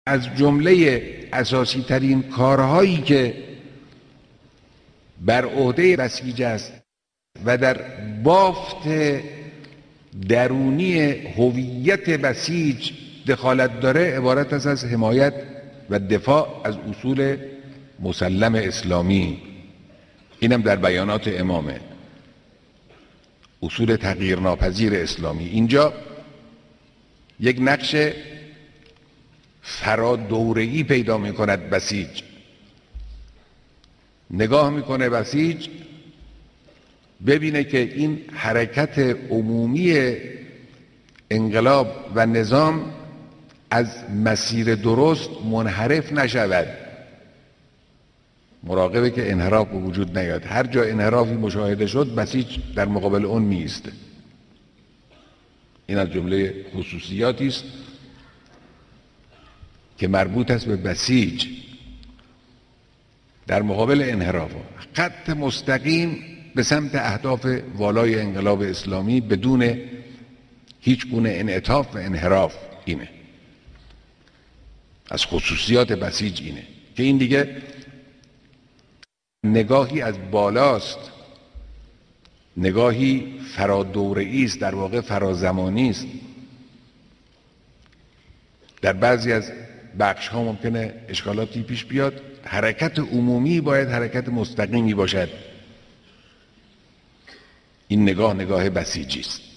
از جمله اساسی ترین کارهایی که بر عهده بسیج است و در بافت درونی هویت بسیج دخالت داره عبارت است از حمایت و دفاع از اصول مسلم اسلامی. اینم در بیانات امامه، اصول تغییرناپذیر اسلامی. اینجا یک نقش فرادوره‌ای پیدا می‌کند بسیج. نگاه میکنه بسیج ببینه که این حرکت عمومی انقلاب و نظام از مسیر درست منحرف نشود، مراقبه که انحراف به وجود نیاد. هر جا انحرافی مشاهده شد بسیج در مقابل اون میایسته. این از جمله خصوصیاتی است که مربوط است به بسیج در مقابل انحراف. خط مستقیم به سمت اهداف والای انقلاب اسلامی بدون هیچ گونه انعطاف و انحراف. اینه از خصوصیات بسیج، اینه که این دیگه نگاهی از بالاست، نگاهی فرادوره‌ای است، در واقع فرازمانی است. در بعضی از بخش ها ممکنه اشکالاتی پیش بیاد. حرکت عمومی باید حرکت مستقیمی باشد. این نگاه بسیجی است.